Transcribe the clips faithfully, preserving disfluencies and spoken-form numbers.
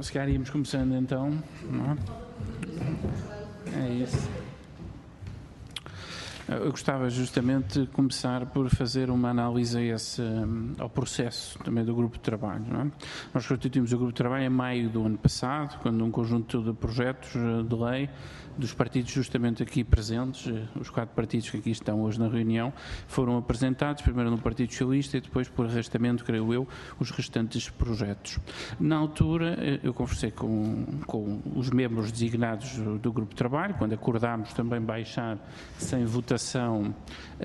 Se calhar íamos começando então, não é? É isso. Eu gostava justamente de começar por fazer uma análise a esse, ao processo também do grupo de trabalho. Não é? Nós constituímos o grupo de trabalho em maio do ano passado, quando um conjunto de projetos de lei dos partidos justamente aqui presentes, os quatro partidos que aqui estão hoje na reunião, foram apresentados, primeiro no Partido Socialista e depois, por arrastamento, creio eu, os restantes projetos. Na altura, eu conversei com, com os membros designados do, do grupo de trabalho, quando acordámos também baixar sem votação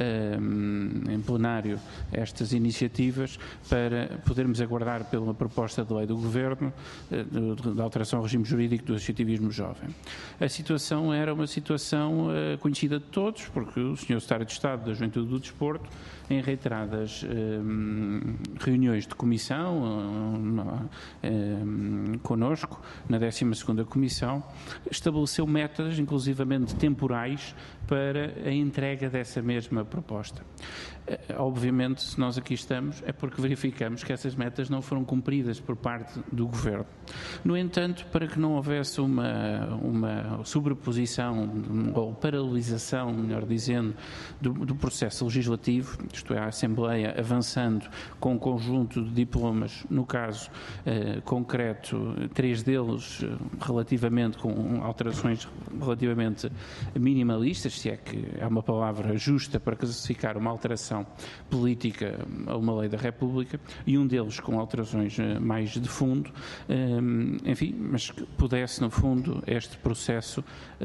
um, em plenário estas iniciativas, para podermos aguardar pela proposta de lei do Governo da alteração ao regime jurídico do associativismo jovem. A situação era uma situação uh, conhecida de todos, porque o senhor Secretário de Estado da Juventude e do Desporto, em reiteradas um, reuniões de comissão, um, um, connosco, na décima segunda Comissão, estabeleceu metas, inclusivamente temporais, para a entrega dessa mesma proposta. Obviamente, se nós aqui estamos, é porque verificamos que essas metas não foram cumpridas por parte do Governo. No entanto, para que não houvesse uma, uma sobreposição ou paralelização, melhor dizendo, do, do processo legislativo, isto é, a Assembleia avançando com um conjunto de diplomas, no caso eh, concreto, três deles eh, relativamente com alterações relativamente minimalistas, se é que é uma palavra justa para classificar uma alteração política a uma lei da República, e um deles com alterações mais de fundo, enfim, mas que pudesse no fundo este processo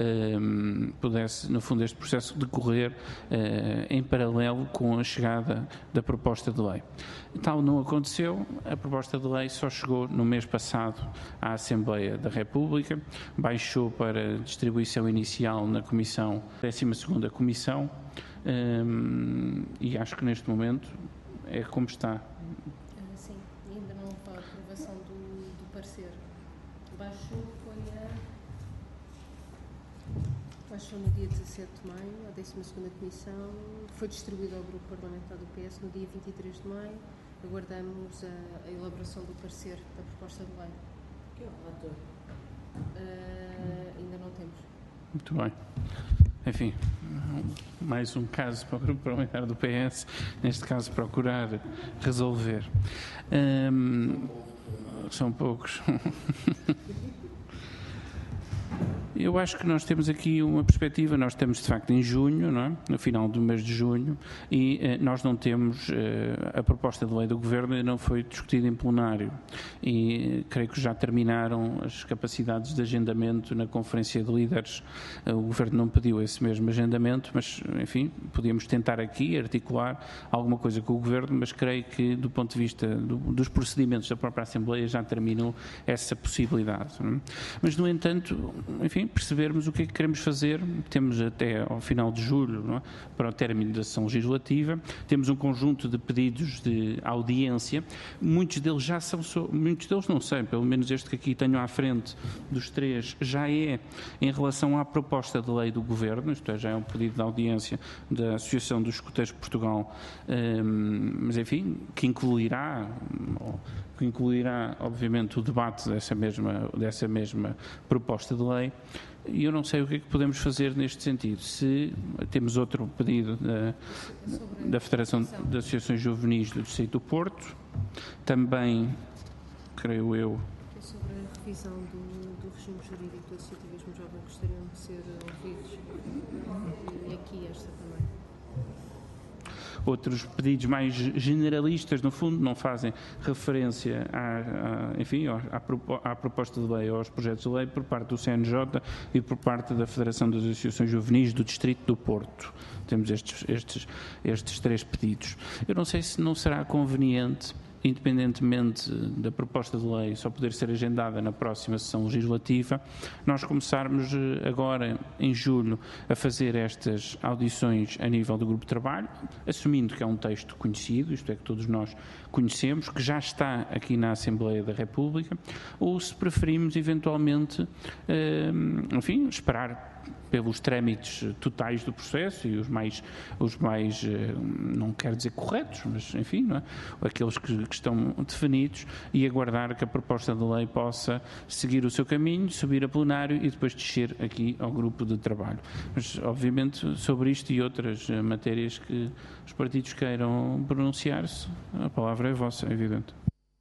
pudesse no fundo este processo decorrer em paralelo com a chegada da proposta de lei. Tal não aconteceu, a proposta de lei só chegou no mês passado à Assembleia da República, baixou para distribuição inicial na Comissão, décima segunda Comissão, Um, e acho que neste momento é como está. Sim, ainda não houve a aprovação do, do parecer. Baixou, foi a... Baixou no dia dezassete de maio, a décima segunda Comissão, foi distribuído ao Grupo Parlamentar do P S no dia vinte e três de maio. Aguardamos a, a elaboração do parecer da proposta de lei. Que é o relator? Uh, ainda não temos. Muito bem. Enfim, mais um caso para o Grupo Parlamentar do P S, neste caso procurar resolver. Um, são poucos. Eu acho que nós temos aqui uma perspectiva, nós estamos de facto em junho, não é? No final do mês de junho, e eh, nós não temos, eh, a proposta de lei do Governo ainda não foi discutida em plenário, e eh, creio que já terminaram as capacidades de agendamento na Conferência de Líderes. O Governo não pediu esse mesmo agendamento, mas enfim, podíamos tentar aqui articular alguma coisa com o Governo, mas creio que do ponto de vista do, dos procedimentos da própria Assembleia já terminou essa possibilidade. Não é? Mas no entanto, enfim, percebermos o que é que queremos fazer. Temos até ao final de julho, não é? Para o término da sessão legislativa, temos um conjunto de pedidos de audiência, muitos deles já são, muitos deles não sei, pelo menos este que aqui tenho à frente dos três, já é em relação à proposta de lei do Governo, isto é, já é um pedido de audiência da Associação dos Escuteiros de Portugal, mas enfim, que incluirá, que incluirá obviamente o debate dessa mesma, dessa mesma proposta de lei. E eu não sei o que é que podemos fazer neste sentido. Se temos outro pedido da, da Federação de Associações Juvenis do Distrito do Porto, também, creio eu... É sobre a revisão do, do regime jurídico do associativismo jovem, gostariam de ser ouvidos. E aqui esta também. Outros pedidos mais generalistas, no fundo, não fazem referência à, à, enfim, à, à proposta de lei ou aos projetos de lei por parte do C N J e por parte da Federação das Associações Juvenis do Distrito do Porto. Temos estes, estes, estes três pedidos. Eu não sei se não será conveniente, independentemente da proposta de lei só poder ser agendada na próxima sessão legislativa, nós começarmos agora, em julho, a fazer estas audições a nível do grupo de trabalho, assumindo que é um texto conhecido, isto é, que todos nós conhecemos, que já está aqui na Assembleia da República, ou se preferimos, eventualmente, enfim, esperar pelos trâmites totais do processo e os mais, os mais não quero dizer corretos, mas enfim, não é? Aqueles que, que estão definidos, e aguardar que a proposta de lei possa seguir o seu caminho, subir a plenário e depois descer aqui ao grupo de trabalho. Mas, obviamente, sobre isto e outras matérias que os partidos queiram pronunciar-se, a palavra é vossa, é evidente.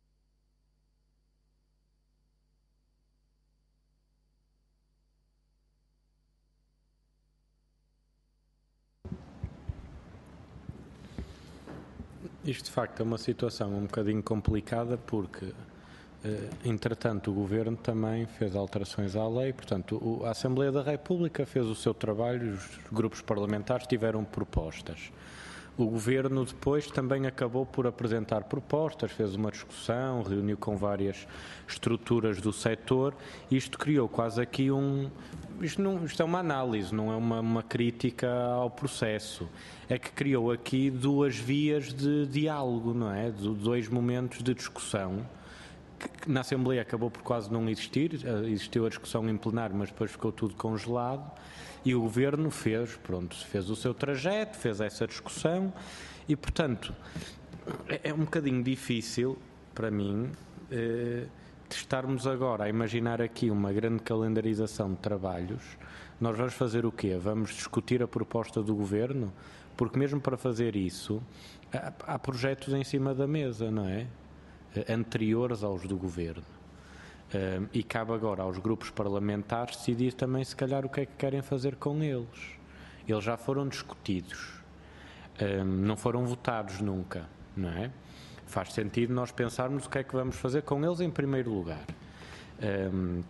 Isto, de facto, é uma situação um bocadinho complicada porque, entretanto, o Governo também fez alterações à lei, portanto, a Assembleia da República fez o seu trabalho, os grupos parlamentares tiveram propostas. O Governo depois também acabou por apresentar propostas, fez uma discussão, reuniu com várias estruturas do setor, e isto criou quase aqui um... Isto, não, isto é uma análise, não é uma, uma crítica ao processo. É que criou aqui duas vias de diálogo, não é? De dois momentos de discussão, que, que na Assembleia acabou por quase não existir, existiu a discussão em plenário, mas depois ficou tudo congelado, e o Governo fez, pronto, fez o seu trajeto, fez essa discussão, e, portanto, é, é um bocadinho difícil, para mim, eh, de estarmos agora a imaginar aqui uma grande calendarização de trabalhos. Nós vamos fazer o quê? Vamos discutir a proposta do Governo? Porque mesmo para fazer isso, há, há projetos em cima da mesa, não é? Anteriores aos do Governo. Um, e cabe agora aos grupos parlamentares decidir também, se calhar, o que é que querem fazer com eles. Eles já foram discutidos, um, não foram votados nunca, não é? Faz sentido nós pensarmos o que é que vamos fazer com eles em primeiro lugar. Um,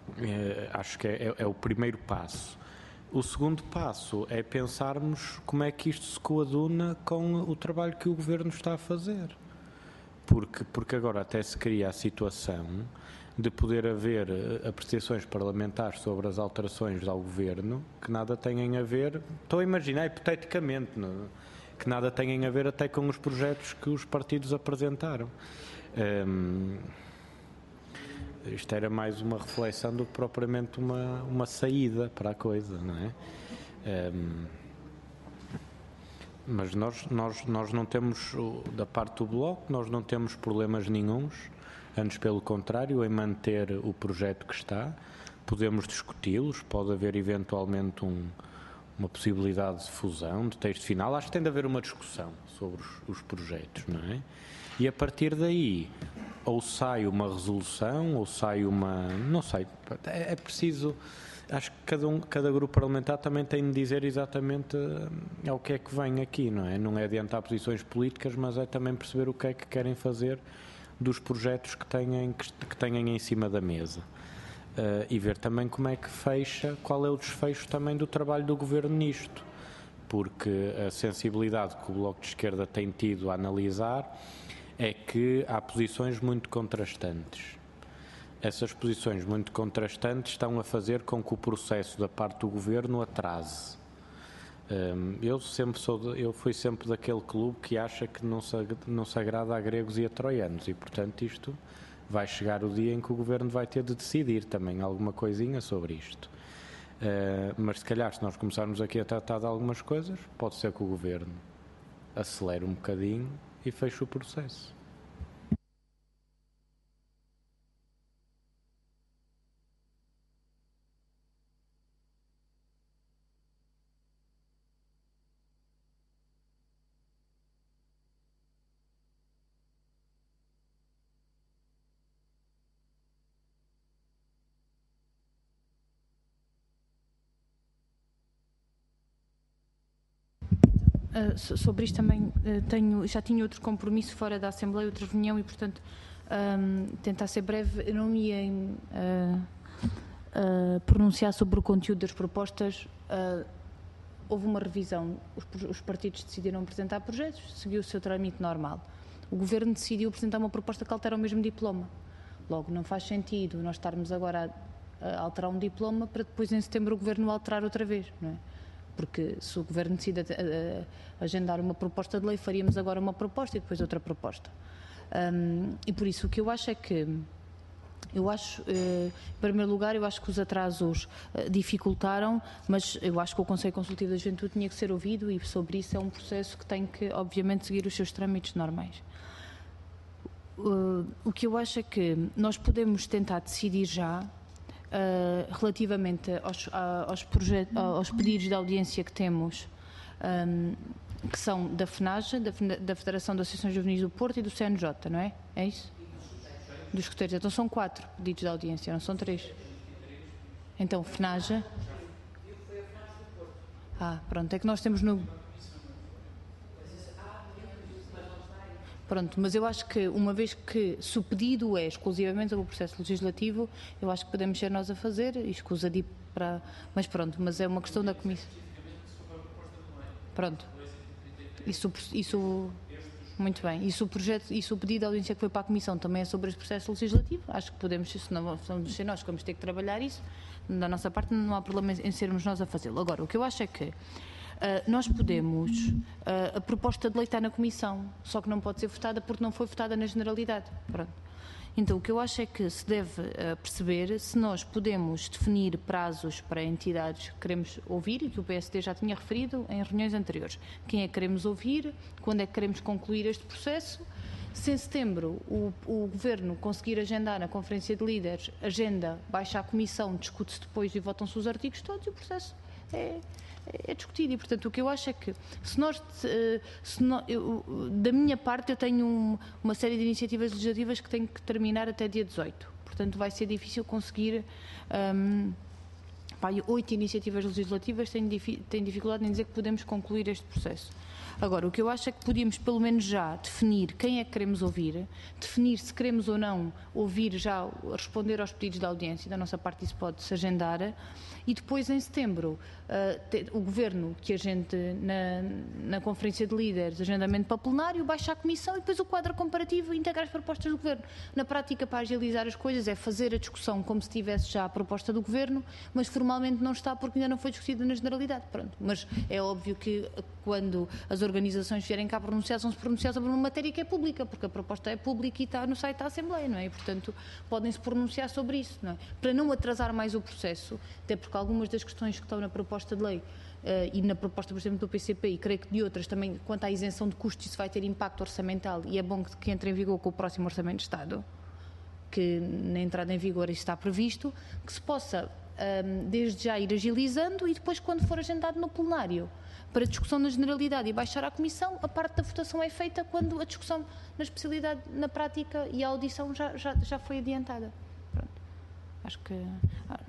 é, acho que é, é, é o primeiro passo. O segundo passo é pensarmos como é que isto se coaduna com o trabalho que o Governo está a fazer. Porque, porque agora até se cria a situação de poder haver apreciações parlamentares sobre as alterações ao Governo que nada têm a ver, estou a imaginar hipoteticamente, não, que nada têm a ver até com os projetos que os partidos apresentaram. Um, isto era mais uma reflexão do que propriamente uma, uma saída para a coisa, não é? Um, mas nós, nós, nós não temos, da parte do Bloco, nós não temos problemas nenhuns, antes pelo contrário, em manter o projeto que está. Podemos discuti-los, pode haver eventualmente um, uma possibilidade de fusão, de texto final. Acho que tem de haver uma discussão sobre os, os projetos, não é? E a partir daí, ou sai uma resolução, ou sai uma... não sei, é, é preciso... Acho que cada, um, cada grupo parlamentar também tem de dizer exatamente uh, ao que é que vem aqui, não é? Não é adiantar posições políticas, mas é também perceber o que é que querem fazer dos projetos que têm, que, que têm em cima da mesa. Uh, e ver também como é que fecha, qual é o desfecho também do trabalho do Governo nisto. Porque a sensibilidade que o Bloco de Esquerda tem tido a analisar é que há posições muito contrastantes. Essas posições muito contrastantes estão a fazer com que o processo da parte do Governo atrase. Um, eu, sempre sou de, eu fui sempre daquele clube que acha que não se, não se agrada a gregos e a troianos e, portanto, isto vai chegar o dia em que o Governo vai ter de decidir também alguma coisinha sobre isto. Uh, mas, se calhar, se nós começarmos aqui a tratar de algumas coisas, pode ser que o Governo acelere um bocadinho e feche o processo. Uh, sobre isto também uh, tenho, já tinha outro compromisso fora da Assembleia, outra reunião e, portanto, um, tentar ser breve. Eu não ia uh, uh, pronunciar sobre o conteúdo das propostas. Uh, houve uma revisão, os, os partidos decidiram apresentar projetos, seguiu o seu trâmite normal. O Governo decidiu apresentar uma proposta que altera o mesmo diploma. Logo, não faz sentido nós estarmos agora a, a alterar um diploma para depois em setembro o Governo alterar outra vez, não é? Porque se o Governo decide agendar uma proposta de lei, faríamos agora uma proposta e depois outra proposta. Um, e por isso o que eu acho é que Eu acho, em primeiro lugar, eu acho que os atrasos dificultaram, mas eu acho que o Conselho Consultivo da Juventude tinha que ser ouvido e sobre isso é um processo que tem que, obviamente, seguir os seus trâmites normais. O que eu acho é que nós podemos tentar decidir já relativamente aos, aos, projetos, aos pedidos de audiência que temos, que são da FENAGE, da Federação das Associações Juvenis do Porto e do C N J, não é? É isso? Dos escuteiros. Então são quatro pedidos de audiência, não são três. Então, FENAGE. Ah, pronto, é que nós temos no... Pronto, mas eu acho que uma vez que se o pedido é exclusivamente sobre o processo legislativo, eu acho que podemos ser nós a fazer, e escusa de para... Mas pronto, mas é uma questão da comissão. Pronto. Isso... isso... Muito bem. E se o projeto, e se o pedido de audiência que foi para a Comissão também é sobre esse processo legislativo, acho que podemos, se não vamos ser nós que vamos ter que trabalhar isso, da nossa parte não há problema em sermos nós a fazê-lo. Agora, o que eu acho é que uh, nós podemos, uh, a proposta de lei está na Comissão, só que não pode ser votada porque não foi votada na generalidade. Pronto. Então, o que eu acho é que se deve uh, perceber se nós podemos definir prazos para entidades que queremos ouvir, e que o P S D já tinha referido em reuniões anteriores. Quem é que queremos ouvir, quando é que queremos concluir este processo. Se em setembro o, o Governo conseguir agendar na Conferência de Líderes, agenda, baixa a Comissão, discute-se depois e votam-se os artigos todos e o processo é... é discutido. E, portanto, o que eu acho é que, se nós, se nós eu, da minha parte, eu tenho um, uma série de iniciativas legislativas que tenho que terminar até dia dezoito. Portanto, vai ser difícil conseguir um, pá, oito iniciativas legislativas, tenho, tenho dificuldade em dizer que podemos concluir este processo. Agora, o que eu acho é que podíamos, pelo menos já, definir quem é que queremos ouvir, definir se queremos ou não ouvir já, responder aos pedidos de audiência, da nossa parte isso pode-se agendar, e depois, em setembro, uh, ter, o Governo que agende na, na Conferência de Líderes, agendamento para plenário, baixa a Comissão e depois o quadro comparativo e integra as propostas do Governo. Na prática, para agilizar as coisas, é fazer a discussão como se tivesse já a proposta do Governo, mas formalmente não está porque ainda não foi discutida na generalidade. Pronto. Mas é óbvio que quando as organizações vierem cá pronunciar, vão-se pronunciar sobre uma matéria que é pública, porque a proposta é pública e está no site da Assembleia, não é? E, portanto, podem-se pronunciar sobre isso, não é? Para não atrasar mais o processo, até porque algumas das questões que estão na proposta de lei uh, e na proposta, por exemplo, do P C P, e creio que de outras também, quanto à isenção de custos, isso vai ter impacto orçamental e é bom que, que entre em vigor com o próximo Orçamento de Estado, que na entrada em vigor isso está previsto, que se possa, um, desde já, ir agilizando e depois, quando for agendado no plenário, para discussão na generalidade e baixar à Comissão, a parte da votação é feita quando a discussão na especialidade, na prática e a audição já, já, já foi adiantada. Pronto. Acho que... Ah.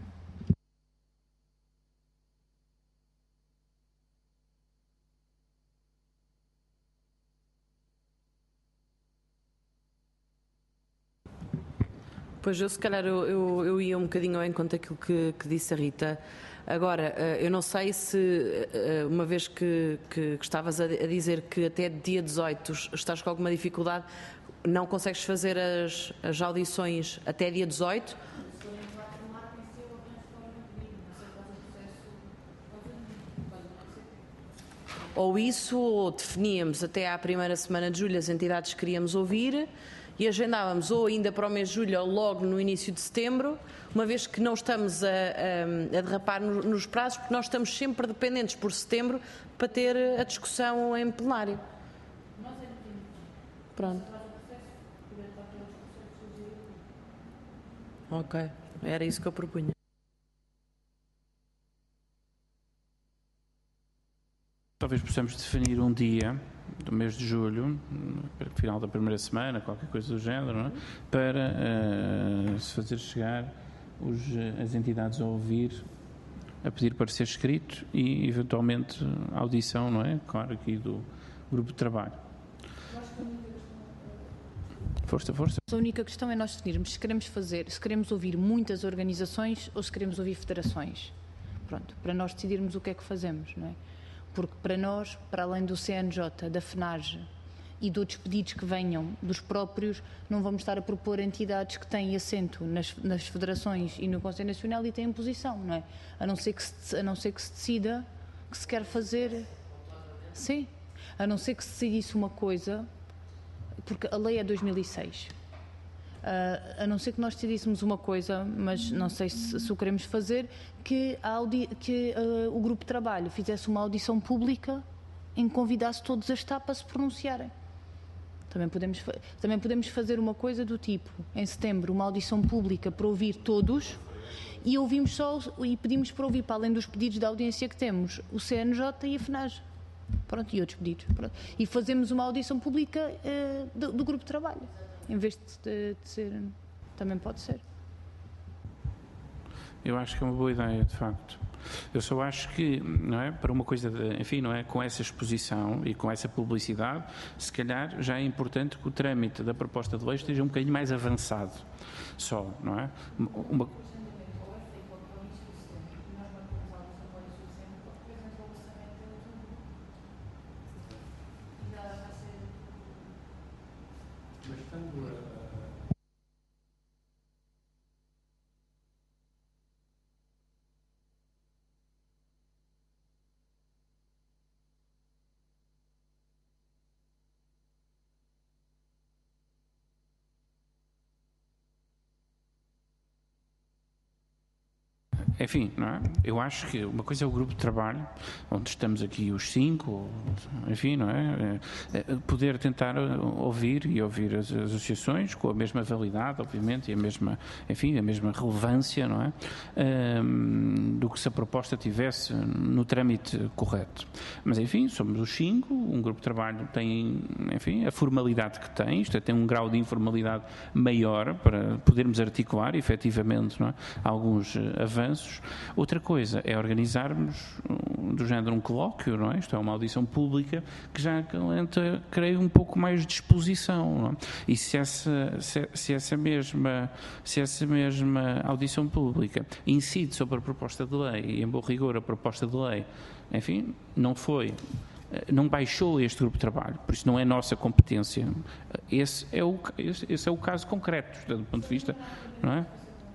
Pois eu, se calhar, eu, eu, eu ia um bocadinho ao encontro daquilo que, que disse a Rita. Agora, eu não sei se, uma vez que, que, que estavas a dizer que até dia dezoito estás com alguma dificuldade, não consegues fazer as, as audições até dia dezoito? Ou isso, ou definíamos até à primeira semana de julho as entidades que queríamos ouvir e agendávamos ou ainda para o mês de julho ou logo no início de setembro, uma vez que não estamos a, a, a derrapar no, nos prazos, porque nós estamos sempre dependentes por setembro para ter a discussão em plenário. Pronto. Ok, era isso que eu propunha. Talvez possamos definir um dia do mês de julho, no final da primeira semana, qualquer coisa do género, não é? Para uh, se fazer chegar os, as entidades a ouvir, a pedir para ser escrito e, eventualmente, a audição, não é? Claro, aqui do grupo de trabalho. Força, força. A única questão é nós definirmos se queremos fazer, se queremos ouvir muitas organizações ou se queremos ouvir federações. Pronto, para nós decidirmos o que é que fazemos, não é? Porque para nós, para além do C N J, da FENAGE e de outros pedidos que venham dos próprios, não vamos estar a propor entidades que têm assento nas, nas federações e no Conselho Nacional e têm posição, não é? A não ser que se, a não ser que se decida que se quer fazer... Sim, a não ser que se decidisse uma coisa, porque a lei é dois mil e seis. Uh, a não ser que nós decidíssemos uma coisa, mas não sei se, se o queremos fazer, que, a audi que uh, o grupo de trabalho fizesse uma audição pública em que convidasse todos a estar para se pronunciarem. Também podemos, também podemos fazer uma coisa do tipo, em setembro, uma audição pública para ouvir todos e ouvimos só e pedimos para ouvir, para além dos pedidos de audiência que temos, o C N J e a FNAG. Pronto, e outros pedidos. Pronto. E fazemos uma audição pública uh, do, do grupo de trabalho, em vez de, de ser... Também pode ser. Eu acho que é uma boa ideia, de facto. Eu só acho que, não é, para uma coisa, de, enfim, não é, com essa exposição e com essa publicidade, se calhar já é importante que o trâmite da proposta de lei esteja um bocadinho mais avançado. Só, não é? Uma... Enfim, não é? Eu acho que uma coisa é o grupo de trabalho, onde estamos aqui os cinco, enfim, não é? É poder tentar ouvir e ouvir as associações com a mesma validade, obviamente, e a mesma, enfim, a mesma relevância, não é? Um, do que se a proposta tivesse no trâmite correto. Mas, enfim, somos os cinco, um grupo de trabalho tem, enfim, a formalidade que tem, isto é, tem um grau de informalidade maior para podermos articular, efetivamente, não é? Alguns avanços. Outra coisa é organizarmos do género um colóquio, não é? Isto é uma audição pública que já acalenta, creio, um pouco mais de disposição, não é? E se essa, se, se essa mesma, se essa mesma audição pública incide sobre a proposta de lei, e em bom rigor a proposta de lei, enfim, não foi, não baixou este grupo de trabalho, por isso não é nossa competência. Esse é o, esse, esse é o caso concreto, do ponto de vista, não é?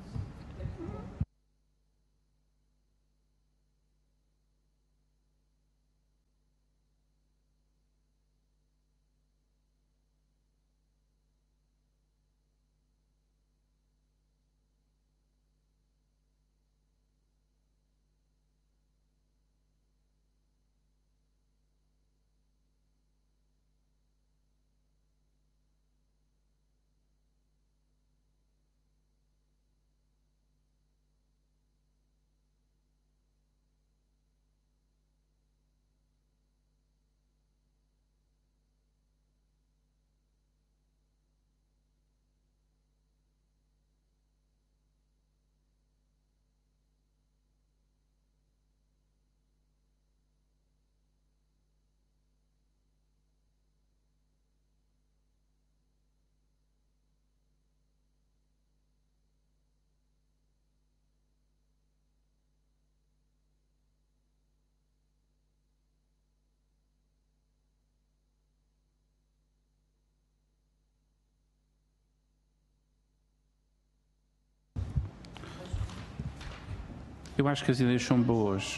Eu acho que as ideias são boas.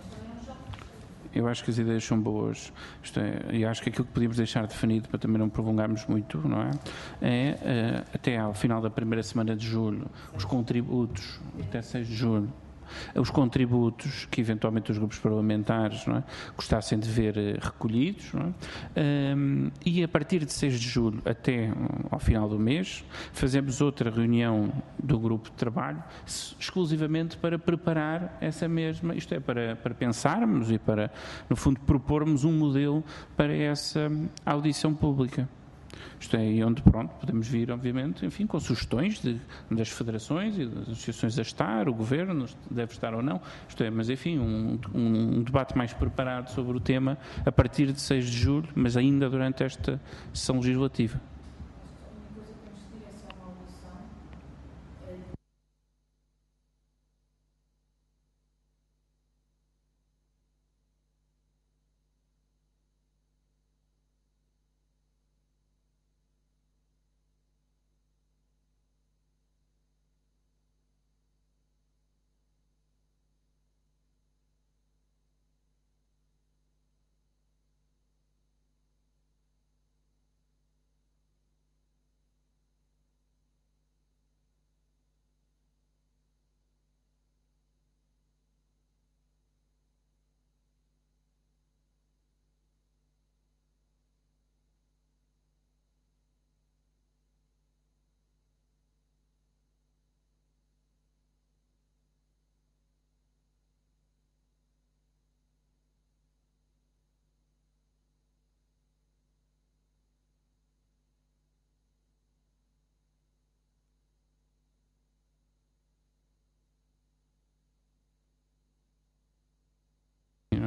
Eu acho que as ideias são boas. Isto é, e acho que aquilo que podíamos deixar definido, para também não prolongarmos muito, não é? É, uh, até ao final da primeira semana de julho, os contributos, até seis de julho, os contributos que eventualmente os grupos parlamentares, não é, gostassem de ver recolhidos, não é? Um, e a partir de seis de julho até ao final do mês fazemos outra reunião do grupo de trabalho exclusivamente para preparar essa mesma, isto é, para, para pensarmos e para, no fundo, propormos um modelo para essa audição pública. Isto é, onde, pronto, podemos vir, obviamente, enfim, com sugestões de, das federações e das associações a estar, o governo deve estar ou não, isto é, mas enfim, um, um, um debate mais preparado sobre o tema a partir de seis de julho, mas ainda durante esta sessão legislativa.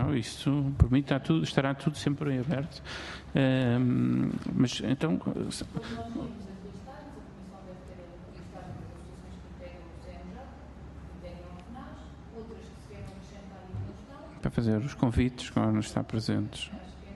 Não, isso, por mim, está tudo, estará tudo sempre em aberto. Um, mas, então... Para fazer os convites quando está presentes.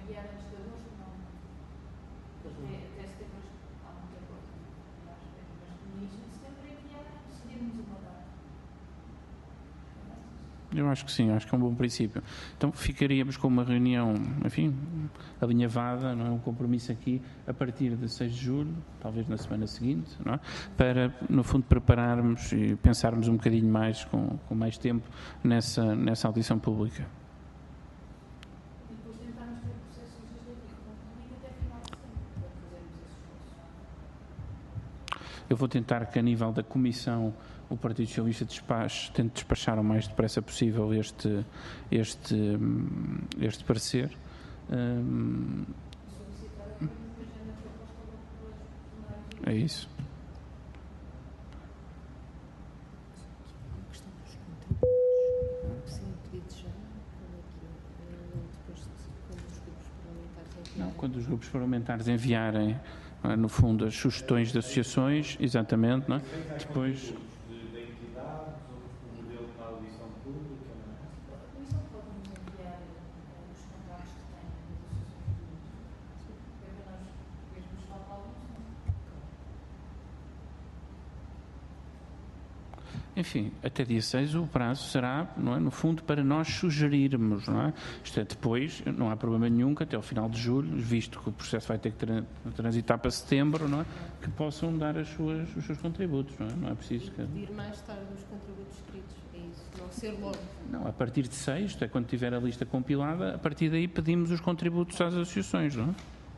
Eu acho que sim, acho que é um bom princípio. Então ficaríamos com uma reunião, enfim, alinhavada, não é? Um compromisso aqui, a partir de seis de julho, talvez na semana seguinte, não é? Para, no fundo, prepararmos e pensarmos um bocadinho mais, com, com mais tempo, nessa, nessa audição pública. E depois tentarmos ter o processo legislativo concluído até final de setembro, para fazermos esse esforço. Eu vou tentar que, a nível da Comissão, o Partido Socialista despache, tente despachar o mais depressa possível este, este, este parecer. Um, é isso. Não, quando os grupos parlamentares enviarem, no fundo, as sugestões de associações, exatamente, não é? Depois... Enfim, até dia seis o prazo será, não é, no fundo, para nós sugerirmos, não é? Isto é, depois, não há problema nenhum que até ao final de julho, visto que o processo vai ter que transitar para setembro, não é? Que possam dar as suas, os seus contributos, não é? Não é preciso que... Pedir mais tarde os contributos escritos, é isso, não ser logo. Não, a partir de seis, é quando tiver a lista compilada, a partir daí pedimos os contributos às associações, não é?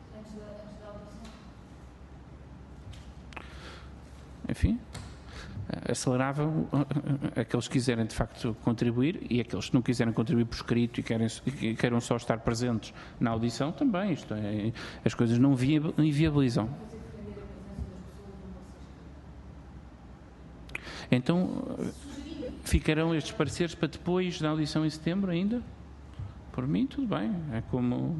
Enfim... acelerava aqueles que quiserem de facto contribuir e aqueles que não quiserem contribuir por escrito e querem, e queiram só estar presentes na audição também, isto é, as coisas não inviabilizam. Então ficarão estes pareceres para depois da audição em setembro ainda? Por mim tudo bem, é como...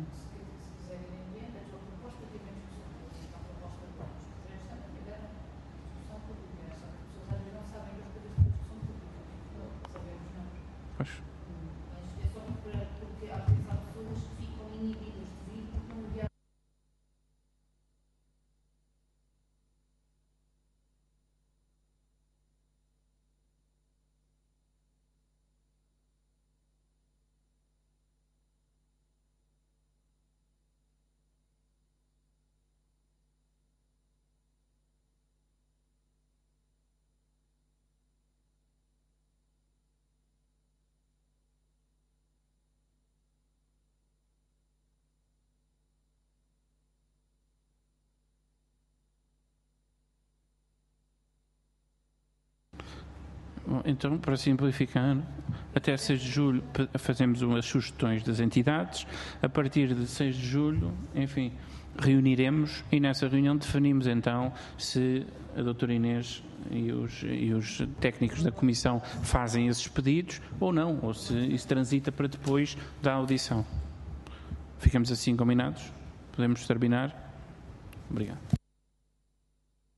Então, para simplificar, até seis de julho fazemos umas sugestões das entidades, a partir de seis de julho, enfim, reuniremos e nessa reunião definimos então se a doutora Inês e os, e os técnicos da Comissão fazem esses pedidos ou não, ou se isso transita para depois da audição. Ficamos assim combinados? Podemos terminar? Obrigado.